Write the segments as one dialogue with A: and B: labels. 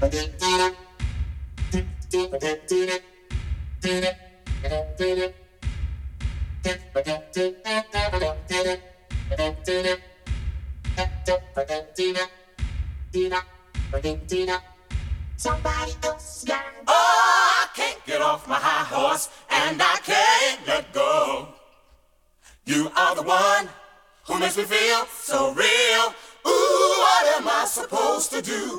A: Somebody else got. Oh, I can't get off my high horse, and I can't let go. You are the one who makes me feel so real. Ooh, what am I supposed to do?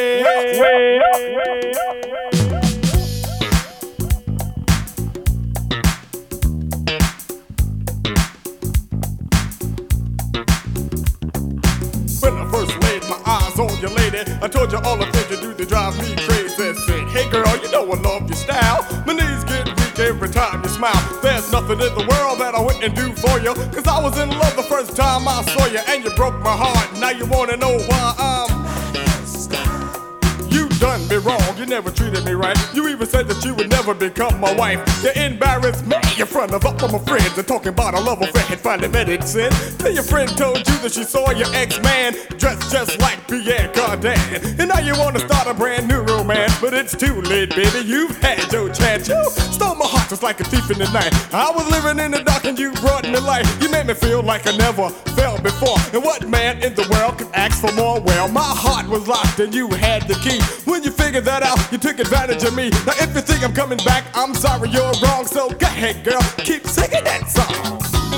B: When I first laid my eyes on you, lady, I told you all the things you do to drive me crazy. Said, hey girl, you know I love your style. My knees get weak every time you smile. There's nothing in the world that I wouldn't do for you, 'cause I was in love the first time I saw you, and you broke my heart. Now you wanna know why you done me wrong, you never treated me right. You even said that you would never become my wife. You embarrassed me in front of all of my friends, and talking about a love affair had finally met its sin. Till your friend told you that she saw your ex-man dressed just like Pierre Cardin, and now you wanna start a brand new romance. But it's too late, baby, you've had your chance. You stole my heart just like a thief in the night. I was living in the dark and you brought me light. You made me feel like I never felt before. And what man in the world could ask for more? Well, my heart was locked and you had the key. When you figured that out, you took advantage of me. Now if you think I'm coming back, I'm sorry, you're wrong. So go ahead, girl, keep singing that song.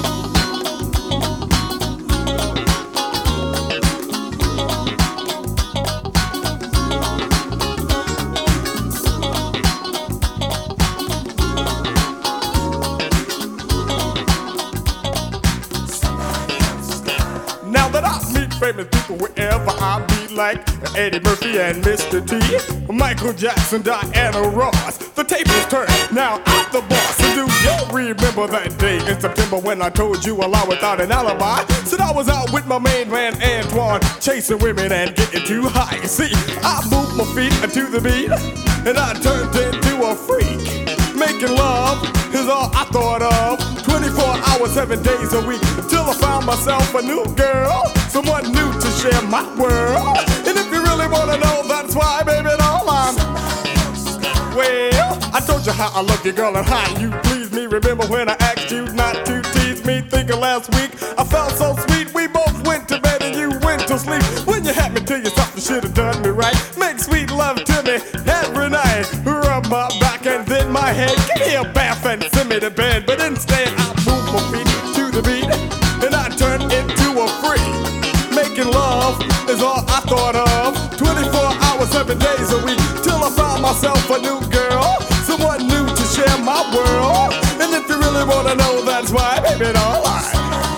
B: Now that I meet famous people wherever I be, like Eddie Murphy and Mr. T, Michael Jackson, Diana Ross, the tables turn, now I'm the boss. And do you remember that day in September when I told you a lie without an alibi? Said I was out with my main man Antoine, chasing women and getting too high. See, I moved my feet to the beat, and I turned into a freak. Making love is all I thought of, 24 hours, 7 days a week, until I found myself a new girl, someone new to share my world. And if you really wanna know, that's why, baby, all I'm. Well, I told you how I love you, girl, and how you please me. Remember when I asked you not to tease me? Thinking last week I felt so sweet. We both went to bed and you went to sleep. When you had me to yourself, you should've done me right. Make sweet love to me every night. Rub my back and then my head. Give me a bath and send me to bed. But instead I moved my feet to the beat, and I turned into a freak. Making love is all I thought of, 24 hours, 7 days a week, till I found myself a new girl, someone new to share my world. And if you really wanna know, that's why, baby, all right.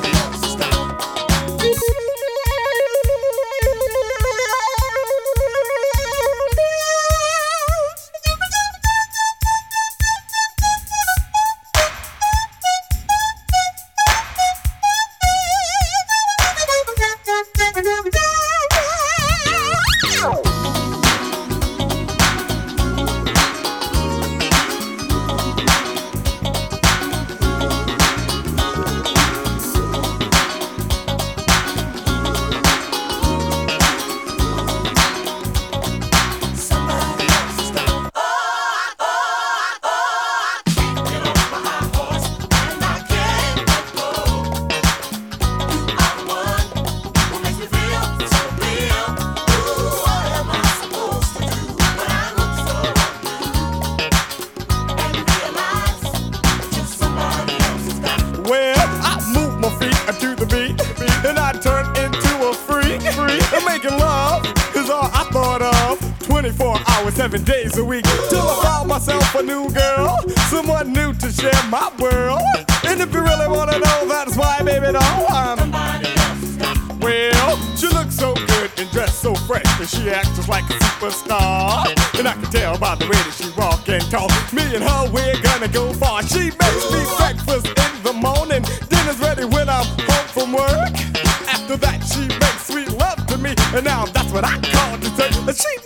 B: Making love is all I thought of, 24 hours, 7 days a week, till I found myself a new girl, someone new to share my world. And if you really wanna know, that's why, baby, doll, I'm. Well, she looks so good and dressed so fresh, and she acts just like a superstar. And I can tell by the way that she walk and talk, me and her, we're gonna go far. She makes me breakfast in the morning, dinner's ready when I'm home from work. After that, she makes sweet love to me, and now that's what I call dessert. And she